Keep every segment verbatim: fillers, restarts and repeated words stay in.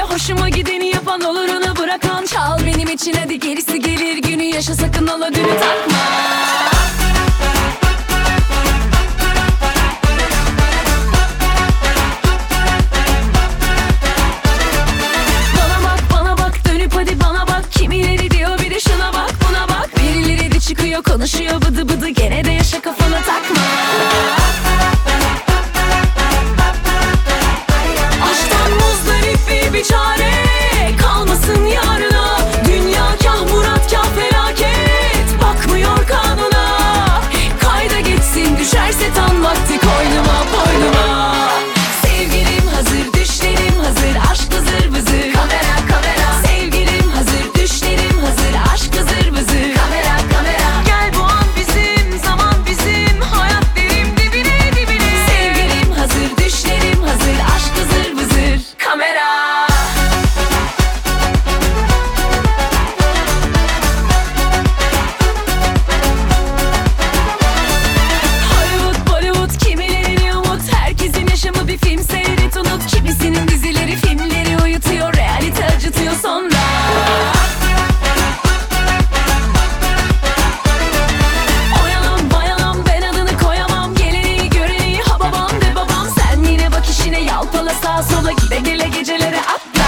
hoşuma gideni yapan, olurunu bırakan. Çal benim için hadi, gerisi gelir. Günü yaşa sakın ola dünü takma. Çıkıyor konuşuyor bıdı bıdı, gene de yaşa kafana takma. Aşktan muzdarip bir biçare, kalmasın yarına. Dünya kah murat kah felaket, bakmıyor kanuna. Kayda geçsin düşerse tam vakti, koynuma boynuma. Sevgilim hazır, düşlerim hazır, aşk vızır vızır. Kamera kamera. Sevgilim hazır, düşlerim hazır, aşk vızır vızır. Kamera kamera. Sağa sola gide gele gecelere atla.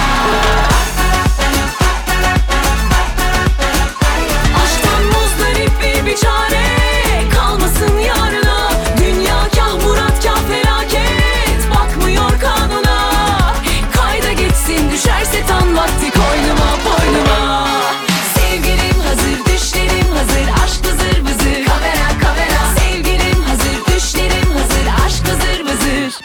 Aşktan muzdarip bir biçare, kalmasın yarına. Dünya kah murat kah felaket, bakmıyor kanuna. Kayda geçsin düşerse tam vakti, koynuma boynuma. Sevgilim hazır, düşlerim hazır, aşk vızır vızır. Kamera kamera. Sevgilim hazır, düşlerim hazır, aşk vızır vızır.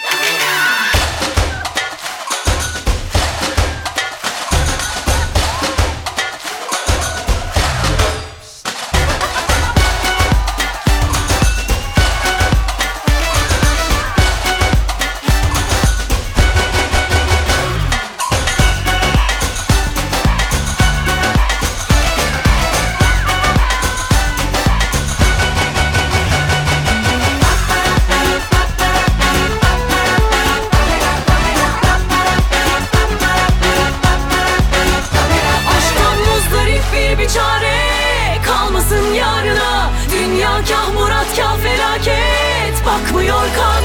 Kalmasın yarına. Dünya kah murat kah felaket, bakmıyor kan.